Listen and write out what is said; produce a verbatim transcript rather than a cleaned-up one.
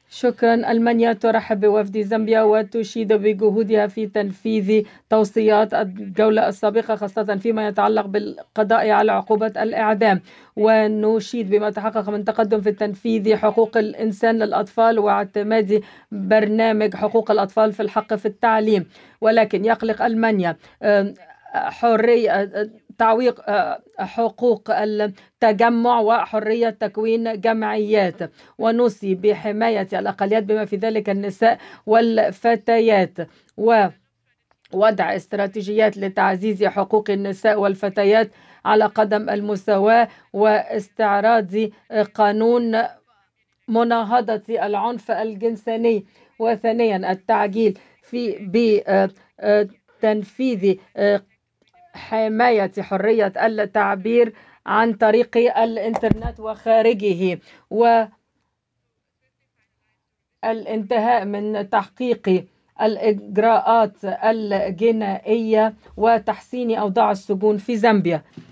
شكرا. ألمانيا ترحب بوفد زامبيا وتشيد بجهودها في تنفيذ توصيات الجولة السابقة، خاصة فيما يتعلق بالقضاء على عقوبة الإعدام، ونشيد بما تحقق من تقدم في تنفيذ حقوق الإنسان للأطفال واعتماد برنامج حقوق الأطفال في الحق في التعليم. ولكن يقلق ألمانيا حرية تعويق حقوق التجمع وحرية تكوين جمعيات، ونوصي بحماية الأقليات بما في ذلك النساء والفتيات، ووضع استراتيجيات لتعزيز حقوق النساء والفتيات على قدم المساواة، واستعراض قانون مناهضة العنف الجنسي. وثانيا التعجيل في بتنفيذ حماية حرية التعبير عن طريق الإنترنت وخارجه، والانتهاء من تحقيق الإجراءات الجنائية وتحسين أوضاع السجون في زامبيا.